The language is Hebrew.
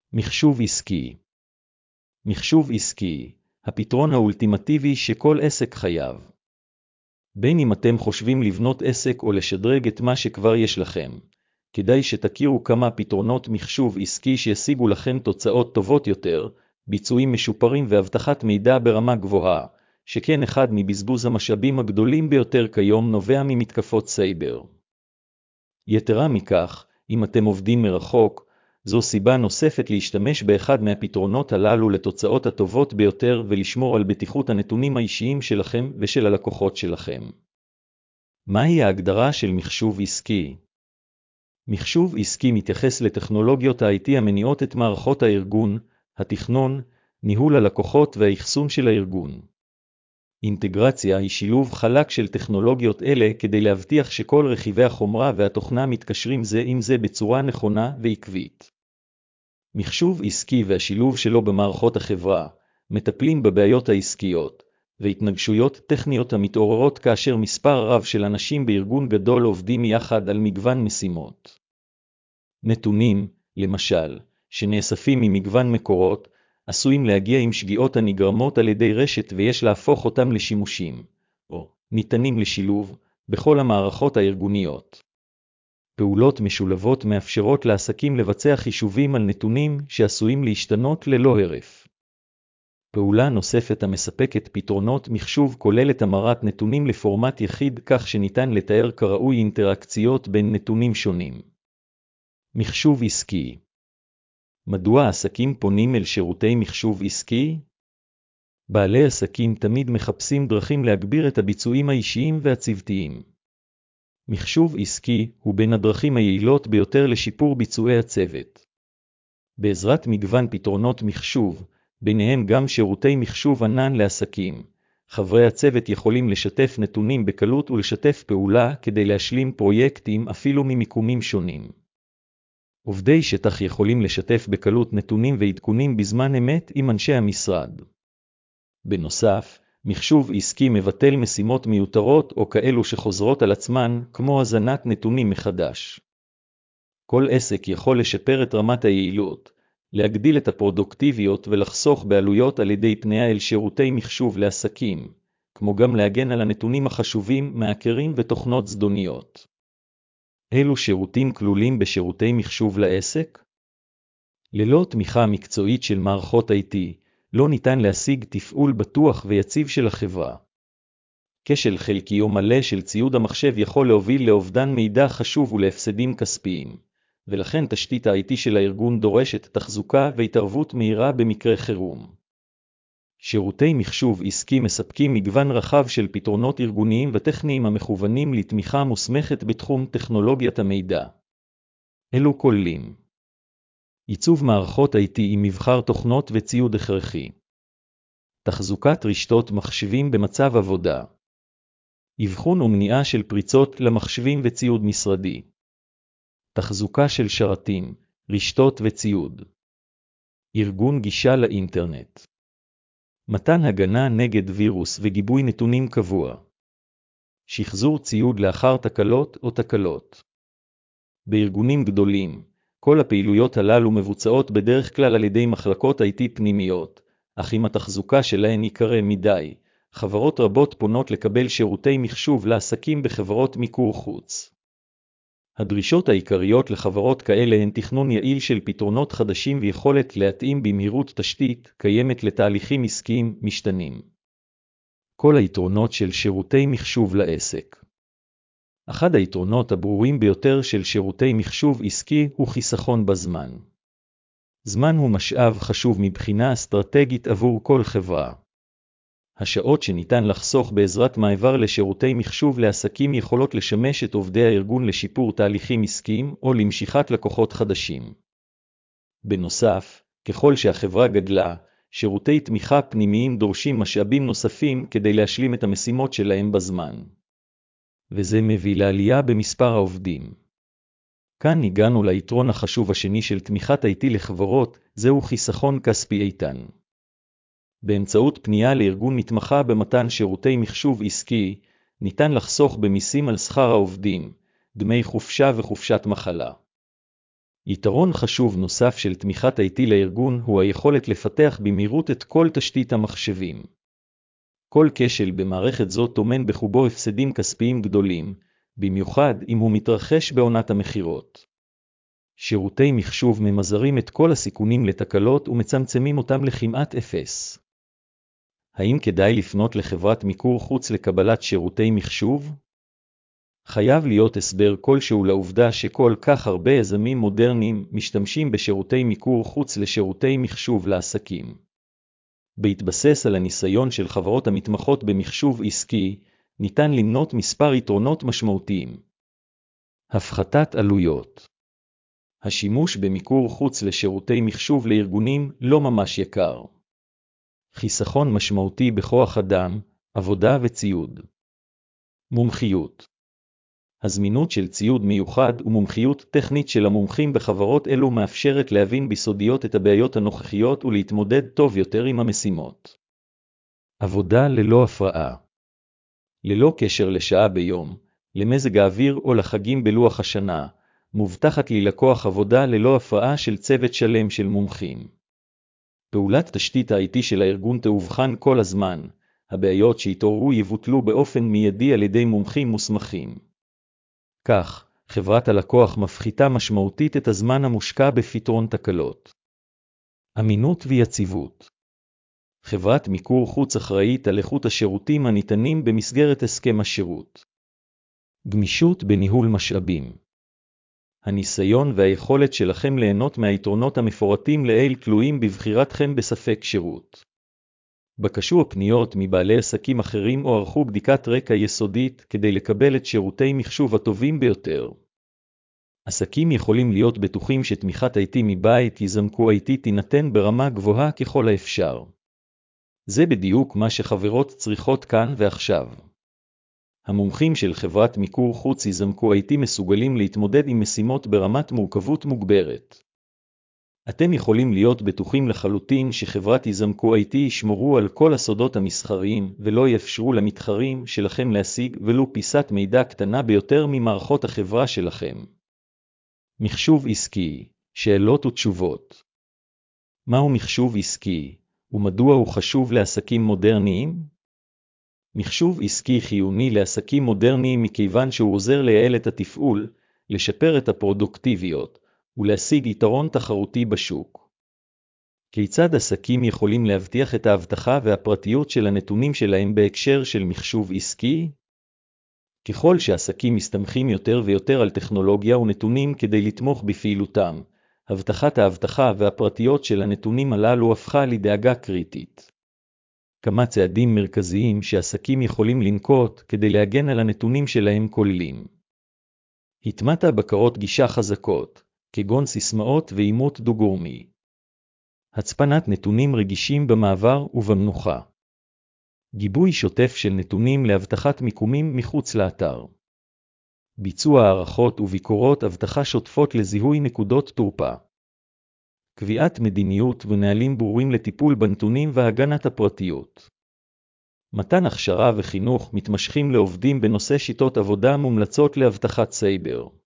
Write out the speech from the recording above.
מחשוב עסקי. מחשוב עסקי, הפתרון האולטימטיבי שכל עסק חייב. בין אם אתם חושבים לבנות עסק או לשדרג את מה שכבר יש לכם, כדאי שתכירו כמה פתרונות מחשוב עסקי שישיגו לכם תוצאות טובות יותר, ביצועים משופרים והבטחת מידע ברמה גבוהה, שכן אחד מבזבוז המשאבים הגדולים ביותר כיום נובע ממתקפות סייבר. יתרה מכך, אם אתם עובדים מרחוק, זו סיבה נוספת להשתמש באחד מהפתרונות הללו לתוצאות הטובות ביותר ולשמור על בטיחות הנתונים האישיים שלכם ושל הלקוחות שלכם. מהי ההגדרה של מחשוב עסקי? מחשוב עסקי מתייחס לטכנולוגיות ה-IT המניעות את מערכות הארגון, התכנון, ניהול הלקוחות והאחסון של הארגון. אינטגרציה היא שילוב חלק של טכנולוגיות אלה כדי להבטיח שכל רכיבי החומרה והתוכנה מתקשרים זה עם זה בצורה נכונה ועקבית. מחשוב עסקי והשילוב שלו במערכות החברה מטפלים בבעיות העסקיות והתנגשויות טכניות המתעוררות כאשר מספר רב של אנשים בארגון גדול עובדים יחד על מגוון משימות. נתונים, למשל, שנאספים ממגוון מקורות, עשויים להגיע עם שגיאות הנגרמות על ידי רשת ויש להפוך אותם לשימושים, או ניתנים לשילוב, בכל המערכות הארגוניות. פעולות משולבות מאפשרות לעסקים לבצע חישובים על נתונים שעשויים להשתנות ללא הרף. פעולה נוספת המספקת פתרונות מחשוב כוללת המרת נתונים לפורמט יחיד כך שניתן לתאר כראוי אינטראקציות בין נתונים שונים. מחשוב עסקי. מדוע עסקים פונים אל שירותי מחשוב עסקי? בעלי עסקים תמיד מחפשים דרכים להגביר את הביצועים האישיים והצוותיים. מחשוב עסקי הוא בין הדרכים היעילות ביותר לשיפור ביצועי הצוות. בעזרת מגוון פתרונות מחשוב, ביניהם גם שירותי מחשוב ענן לעסקים, חברי הצוות יכולים לשתף נתונים בקלות ולשתף פעולה כדי להשלים פרויקטים אפילו ממיקומים שונים. עובדי שטח יכולים לשתף בקלות נתונים ועדכונים בזמן אמת עם אנשי המשרד. בנוסף, מחשוב עסקי מבטל משימות מיותרות או כאלו שחוזרות על עצמן, כמו הזנת נתונים מחדש. כל עסק יכול לשפר את רמת היעילות, להגדיל את הפרודוקטיביות ולחסוך בעלויות על ידי פנייה אל שירותי מחשוב לעסקים, כמו גם להגן על הנתונים החשובים מהאקרים ותוכנות זדוניות. אילו שירותים כלולים בשירותי מחשוב לעסק? ללא תמיכה מקצועית של מערכות IT, לא ניתן להשיג תפעול בטוח ויציב של החברה. כשל חלקי או מלא של ציוד המחשב יכול להוביל לאובדן מידע חשוב ולהפסדים כספיים, ולכן תשתית ה-IT של הארגון דורשת תחזוקה והתערבות מהירה במקרה חירום. שירותי מחשוב עסקי מספקים מגוון רחב של פתרונות ארגוניים וטכניים המכוונים לתמיכה מוסמכת בתחום טכנולוגיית המידע. אלו כוללים עיצוב מערכות IT עם מבחר תוכנות וציוד הכרחי, תחזוקת רשתות מחשבים במצב עבודה, אבחון ומניעה של פריצות למחשבים וציוד משרדי, תחזוקה של שרתים, רשתות וציוד, ארגון גישה לאינטרנט, מתן הגנה נגד וירוס וגיבוי נתונים קבוע, שחזור ציוד לאחר תקלות או תקלות. בארגונים גדולים, כל הפעילויות הללו מבוצעות בדרך כלל על ידי מחלקות IT פנימיות, אך אם התחזוקה שלהן יקרה מדי, חברות רבות פונות לקבל שירותי מחשוב לעסקים בחברות מיקור חוץ. הדרישות העיקריות לחברות כאלה הן תכנון יעיל של פתרונות חדשים ויכולת להתאים במהירות תשתית קיימת לתהליכים עסקיים משתנים. כל היתרונות של שירותי מחשוב לעסק. אחד היתרונות הברורים ביותר של שירותי מחשוב עסקי הוא חיסכון בזמן. זמן הוא משאב חשוב מבחינה אסטרטגית עבור כל חברה. השעות שניתן לחסוך בעזרת מעבר לשירותי מחשוב לעסקים יכולות לשמש את עובדי הארגון לשיפור תהליכים עסקיים או למשיכת לקוחות חדשים. בנוסף, ככל שהחברה גדלה, שירותי תמיכה פנימיים דורשים משאבים נוספים כדי להשלים את המשימות שלהם בזמן. וזה מביא לעלייה במספר העובדים. כאן הגענו ליתרון החשוב השני של תמיכת IT לחברות, זהו חיסכון כספי איתן. באמצעות פנייה לארגון מתמחה במתן שירותי מחשוב עסקי, ניתן לחסוך במיסים על שכר העובדים, דמי חופשה וחופשת מחלה. יתרון חשוב נוסף של תמיכת IT לארגון הוא היכולת לפתח במהירות את כל תשתית המחשבים. כל כשל במערכת זו טומן בחובו הפסדים כספיים גדולים, במיוחד אם הוא מתרחש בעונת המחירות. שירותי מחשוב ממזערים את כל הסיכונים לתקלות ומצמצמים אותם לכמעט אפס. האם כדאי לפנות לחברת מיקור חוץ לקבלת שירותי מחשוב? חייב להיות הסבר כלשהו לעובדה שכל כך הרבה יזמים מודרניים משתמשים בשירותי מיקור חוץ לשירותי מחשוב לעסקים. בהתבסס על הניסיון של חברות המתמחות במחשוב עסקי, ניתן למנות מספר יתרונות משמעותיים. הפחתת עלויות. השימוש במיקור חוץ לשירותי מחשוב לארגונים לא ממש יקר. חיסכון משמעותי בכוח אדם, עבודה וציוד. מומחיות. הזמינות של ציוד מיוחד ומומחיות טכנית של המומחים בחברות אלו מאפשרת להבין בסודיות את הבעיות הנוכחיות ולהתמודד טוב יותר עם המשימות. עבודה ללא הפרעה. ללא קשר לשעה ביום, למזג האוויר או לחגים בלוח השנה, מובטחת לי לקוח עבודה ללא הפרעה של צוות שלם של מומחים. פעולת תשתית ה-IT של הארגון תאובחן כל הזמן, הבעיות שהתעוררו יבוטלו באופן מיידי על ידי מומחים מוסמכים. כך, חברת הלקוח מפחיתה משמעותית את הזמן המושקע בפתרון תקלות. אמינות ויציבות. חברת מיקור חוץ אחראית על איכות השירותים הניתנים במסגרת הסכם השירות. גמישות בניהול משאבים. הניסיון והיכולת שלכם ליהנות מהיתרונות המפורטים לעיל תלויים בבחירתכם בספק שירות. בקשו הפניות מבעלי עסקים אחרים או ערכו בדיקת רקע יסודית כדי לקבל את שירותי מחשוב הטובים ביותר. עסקים יכולים להיות בטוחים שתמיכת IT מבית יזמקו IT תינתן ברמה גבוהה ככל האפשר. זה בדיוק מה שחברות צריכות כאן ועכשיו. המומחים של חברת מיקור חוץ יזמקו IT מסוגלים להתמודד עם משימות ברמת מורכבות מוגברת. אתם יכולים להיות בטוחים לחלוטין שחברת יזמקו IT ישמרו על כל הסודות המסחריים ולא יאפשרו למתחרים שלכם להשיג ולו פיסת מידע קטנה ביותר ממערכות החברה שלכם. מחשוב עסקי, שאלות ותשובות. מהו מחשוב עסקי, ומדוע הוא חשוב לעסקים מודרניים? מחשוב עסקי חיוני לעסקים מודרניים מכיוון שהוא עוזר לייעל את התפעול, לשפר את הפרודוקטיביות, ולהשיג יתרון תחרותי בשוק. כיצד עסקים יכולים להבטיח את האבטחה והפרטיות של הנתונים שלהם בהקשר של מחשוב עסקי? ככל שעסקים מסתמכים יותר ויותר על טכנולוגיה ונתונים כדי לתמוך בפעילותם, הבטחת האבטחה והפרטיות של הנתונים הללו הפכה לדאגה קריטית. כמה צעדים מרכזיים שעסקים יכולים לנקוט כדי להגן על הנתונים שלהם כוללים. הטמעת בקרות גישה חזקות, כגון סיסמאות ואימות דו-גורמי. הצפנת נתונים רגישים במעבר ובמנוחה. גיבוי שוטף של נתונים להבטחת מיקומים מחוץ לאתר. ביצוע הערכות וביקורות אבטחה שוטפות לזיהוי נקודות תורפה. קביעת מדיניות ונהלים ברורים לטיפול בנתונים והגנת הפרטיות. מתן הכשרה וחינוך מתמשכים לעובדים בנושא שיטות עבודה מומלצות להבטחת סייבר.